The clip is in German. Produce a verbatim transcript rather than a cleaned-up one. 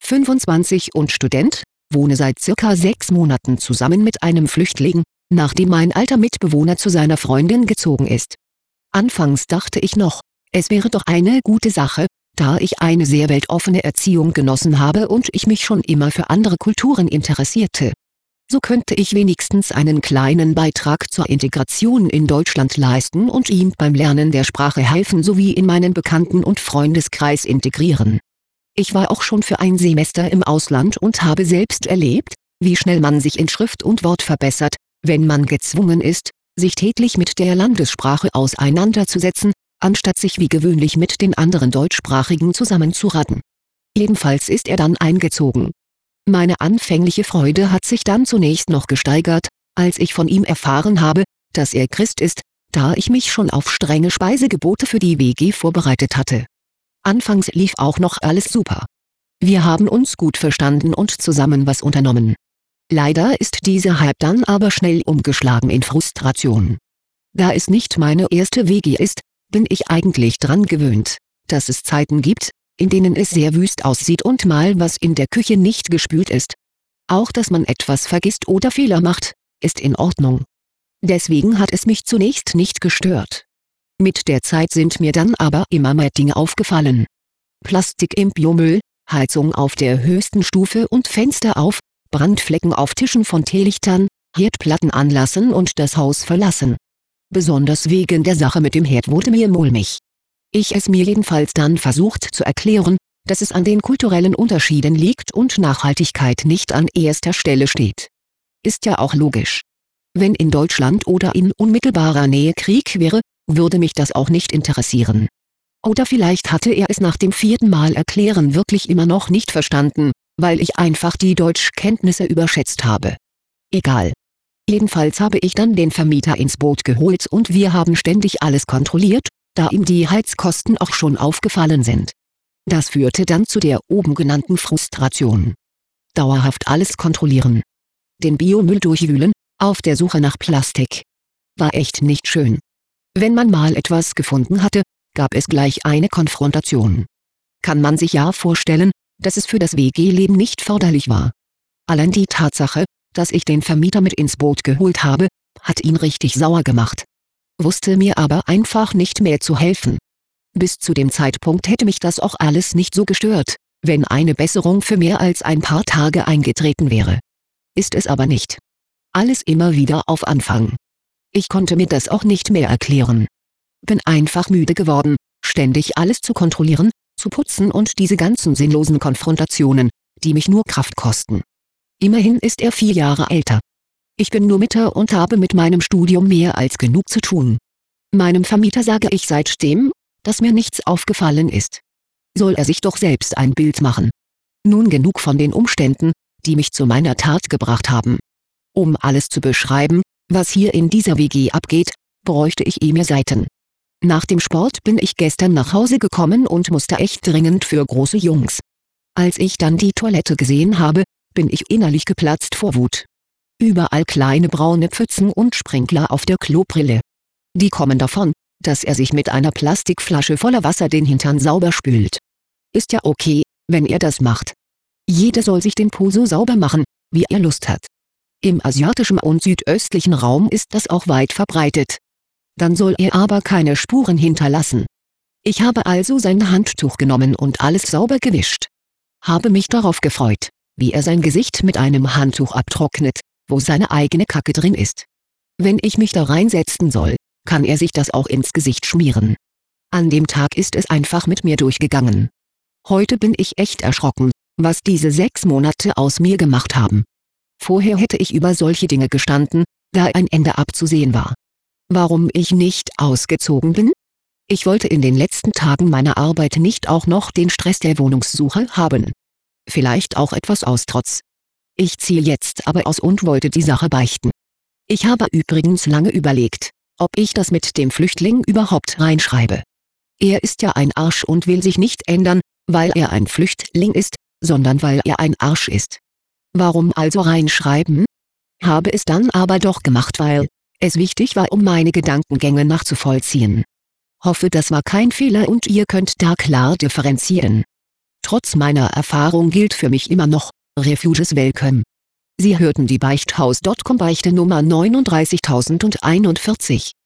fünfundzwanzig und Student, wohne seit circa sechs Monaten zusammen mit einem Flüchtling, nachdem mein alter Mitbewohner zu seiner Freundin gezogen ist. Anfangs dachte ich noch, es wäre doch eine gute Sache, da ich eine sehr weltoffene Erziehung genossen habe und ich mich schon immer für andere Kulturen interessierte. So könnte ich wenigstens einen kleinen Beitrag zur Integration in Deutschland leisten und ihm beim Lernen der Sprache helfen sowie in meinen Bekannten- und Freundeskreis integrieren. Ich war auch schon für ein Semester im Ausland und habe selbst erlebt, wie schnell man sich in Schrift und Wort verbessert, wenn man gezwungen ist, sich täglich mit der Landessprache auseinanderzusetzen, anstatt sich wie gewöhnlich mit den anderen Deutschsprachigen zusammenzuraten. Jedenfalls ist er dann eingezogen. Meine anfängliche Freude hat sich dann zunächst noch gesteigert, als ich von ihm erfahren habe, dass er Christ ist, da ich mich schon auf strenge Speisegebote für die W G vorbereitet hatte. Anfangs lief auch noch alles super. Wir haben uns gut verstanden und zusammen was unternommen. Leider ist dieser Hype dann aber schnell umgeschlagen in Frustration. Da es nicht meine erste W G ist, bin ich eigentlich dran gewöhnt, dass es Zeiten gibt, in denen es sehr wüst aussieht und mal was in der Küche nicht gespült ist. Auch dass man etwas vergisst oder Fehler macht, ist in Ordnung. Deswegen hat es mich zunächst nicht gestört. Mit der Zeit sind mir dann aber immer mehr Dinge aufgefallen. Plastik im Biomüll, Heizung auf der höchsten Stufe und Fenster auf, Brandflecken auf Tischen von Teelichtern, Herdplatten anlassen und das Haus verlassen. Besonders wegen der Sache mit dem Herd wurde mir mulmig. Ich es mir jedenfalls dann versucht zu erklären, dass es an den kulturellen Unterschieden liegt und Nachhaltigkeit nicht an erster Stelle steht. Ist ja auch logisch. Wenn in Deutschland oder in unmittelbarer Nähe Krieg wäre, würde mich das auch nicht interessieren. Oder vielleicht hatte er es nach dem vierten Mal erklären wirklich immer noch nicht verstanden, weil ich einfach die Deutschkenntnisse überschätzt habe. Egal. Jedenfalls habe ich dann den Vermieter ins Boot geholt und wir haben ständig alles kontrolliert, da ihm die Heizkosten auch schon aufgefallen sind. Das führte dann zu der oben genannten Frustration. Dauerhaft alles kontrollieren. Den Biomüll durchwühlen, auf der Suche nach Plastik. War echt nicht schön. Wenn man mal etwas gefunden hatte, gab es gleich eine Konfrontation. Kann man sich ja vorstellen, dass es für das W G-Leben nicht förderlich war. Allein die Tatsache, dass ich den Vermieter mit ins Boot geholt habe, hat ihn richtig sauer gemacht. Wusste mir aber einfach nicht mehr zu helfen. Bis zu dem Zeitpunkt hätte mich das auch alles nicht so gestört, wenn eine Besserung für mehr als ein paar Tage eingetreten wäre. Ist es aber nicht. Alles immer wieder auf Anfang. Ich konnte mir das auch nicht mehr erklären. Bin einfach müde geworden, ständig alles zu kontrollieren, zu putzen und diese ganzen sinnlosen Konfrontationen, die mich nur Kraft kosten. Immerhin ist er vier Jahre älter. Ich bin nur Mitte und habe mit meinem Studium mehr als genug zu tun. Meinem Vermieter sage ich seitdem, dass mir nichts aufgefallen ist. Soll er sich doch selbst ein Bild machen. Nun genug von den Umständen, die mich zu meiner Tat gebracht haben. Um alles zu beschreiben, was hier in dieser W G abgeht, bräuchte ich eh mehr Seiten. Nach dem Sport bin ich gestern nach Hause gekommen und musste echt dringend für große Jungs. Als ich dann die Toilette gesehen habe, bin ich innerlich geplatzt vor Wut. Überall kleine braune Pfützen und Sprinkler auf der Klobrille. Die kommen davon, dass er sich mit einer Plastikflasche voller Wasser den Hintern sauber spült. Ist ja okay, wenn er das macht. Jeder soll sich den Po so sauber machen, wie er Lust hat. Im asiatischen und südöstlichen Raum ist das auch weit verbreitet. Dann soll er aber keine Spuren hinterlassen. Ich habe also sein Handtuch genommen und alles sauber gewischt. Habe mich darauf gefreut, wie er sein Gesicht mit einem Handtuch abtrocknet, wo seine eigene Kacke drin ist. Wenn ich mich da reinsetzen soll, kann er sich das auch ins Gesicht schmieren. An dem Tag ist es einfach mit mir durchgegangen. Heute bin ich echt erschrocken, was diese sechs Monate aus mir gemacht haben. Vorher hätte ich über solche Dinge gestanden, da ein Ende abzusehen war. Warum ich nicht ausgezogen bin? Ich wollte in den letzten Tagen meiner Arbeit nicht auch noch den Stress der Wohnungssuche haben. Vielleicht auch etwas aus Trotz. Ich ziehe jetzt aber aus und wollte die Sache beichten. Ich habe übrigens lange überlegt, ob ich das mit dem Flüchtling überhaupt reinschreibe. Er ist ja ein Arsch und will sich nicht ändern, weil er ein Flüchtling ist, sondern weil er ein Arsch ist. Warum also reinschreiben? Habe es dann aber doch gemacht, weil es wichtig war, um meine Gedankengänge nachzuvollziehen. Hoffe, das war kein Fehler und ihr könnt da klar differenzieren. Trotz meiner Erfahrung gilt für mich immer noch: Refuges welcome. Sie hörten die Beichthaus Punkt com Beichte Nummer neununddreißigtausendeinundvierzig.